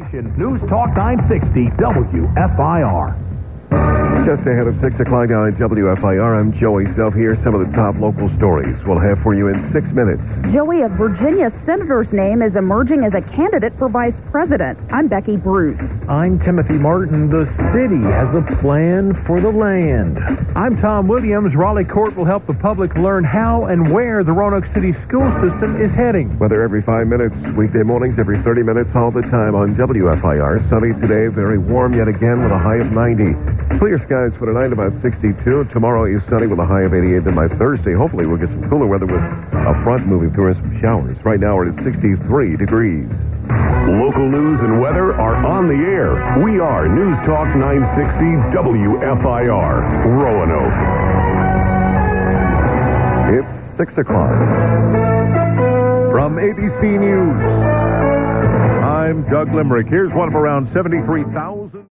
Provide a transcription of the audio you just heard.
News Talk 960 WFIR. Just ahead of 6 o'clock now at WFIR, I'm Joey Self. Here some of the top local stories we'll have for you in 6 minutes. Joey, a Virginia senator's name is emerging as a candidate for vice president. I'm Becky Bruce. I'm Timothy Martin. The city has a plan for the land. I'm Tom Williams. Raleigh Court will help the public learn how and where the Roanoke City school system is heading. Weather every 5 minutes, weekday mornings every 30 minutes, all the time on WFIR. Sunny today, very warm yet again with a high of 90. Clear skies for tonight, about 62. Tomorrow is sunny with a high of 88. Then by Thursday, hopefully we'll get some cooler weather with a front moving through us, some showers. Right now we're at 63 degrees. Local news and weather are on the air. We are News Talk 960 WFIR, Roanoke. It's 6 o'clock. From ABC News, I'm Doug Limerick. Here's one of around 73,000.